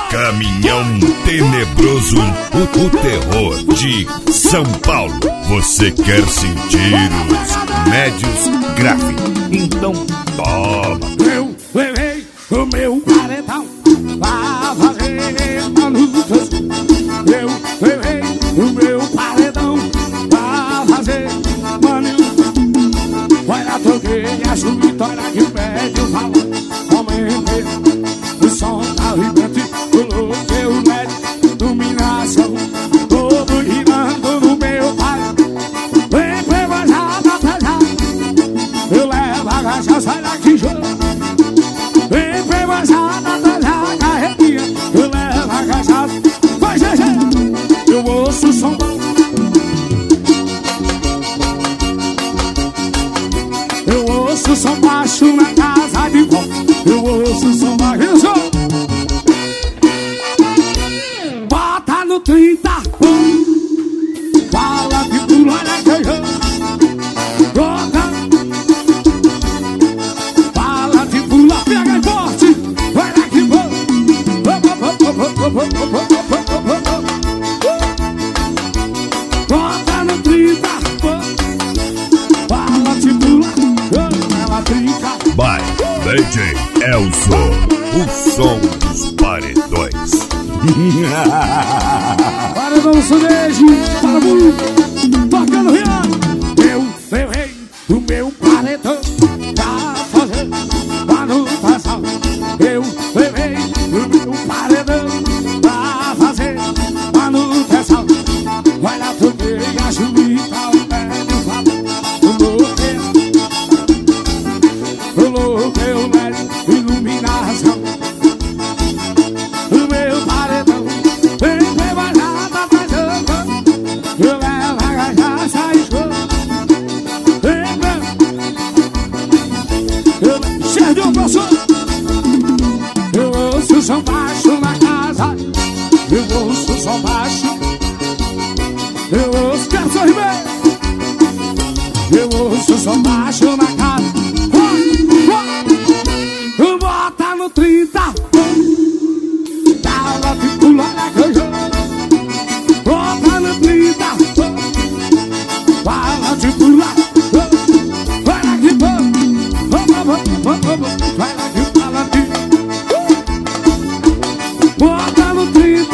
Caminhão tenebroso, o terror de São Paulo. Você quer sentir os médios graves? Então toma. Eu levei o meu paredão pra fazer manutenção. Eu levei o meu paredão pra fazer manutenção. Olha, toquei a vitória que o médio falou. Aumentei o som da vibrante, coloquei o médio, iluminação, todo girando no meu pai. Vem prevajada pra já, eu levo a cachaça, olha que jogo. Vem prevajada pra já, carretinha, eu levo a cachaça. Vai, GG, eu ouço o som. Eu ouço o som baixo na casa de vó. Eu ouço o som baixo. Bota no 30, fala de tudo, olha que eu. Bota, fala de pula, pega forte, olha que bom. Bota no 30, fala de pula, ela brinca. By DJ Elson, o som dos paredões. Paredão Sudejo, para muito, tocando Rian. Eu levei o meu paredão pra fazer manutenção. Eu levei o meu paredão pra fazer manutenção. Vai lá, toquei a chuvita, o médio falou. Coloquei o médio, iluminação. O meu paredão vem preparada pra jogo. Eu levo a cachaça e jogo. Eu Sérgio Professor. Eu ouço o som baixo na casa. Eu ouço o som baixo. Eu ouço Carlos Ribeiro. Eu ouço o som baixo na casa. Bota no 30. Dá de pular na canja. Bota no 30. Fala de pular. Vai lá que vai lá que fala de. Bota no 30.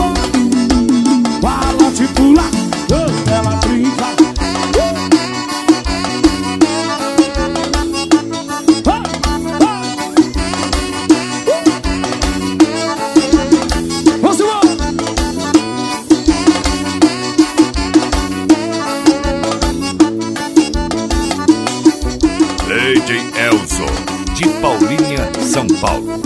Fala de pular. Ela brinca. DJ Elson, de Paulinha, São Paulo.